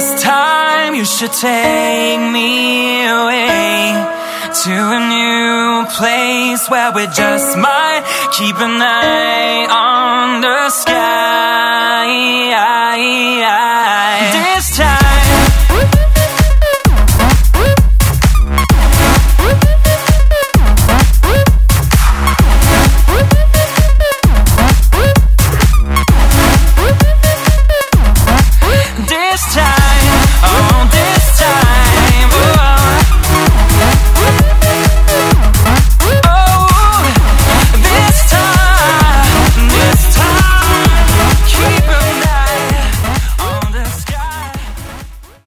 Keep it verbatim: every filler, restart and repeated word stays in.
This time you should take me away to a new place where we just might keep an eye on the sky.